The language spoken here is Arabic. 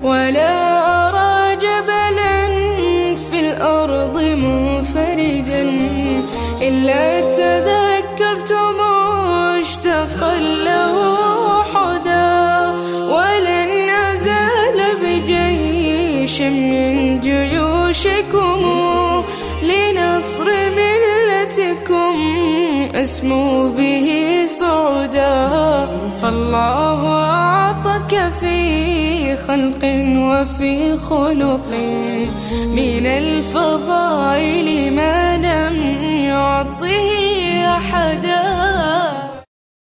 ولا أرى جبلا في الأرض منفردا إلا تذكرت مشتاقا له حدا. ولن أزال بجيش من جيوشكم لنصر ملتكم أسمو به صعدا. فالله أعطاك في خلق وفي خلق من الفضائل ما لم يعطه أحدا.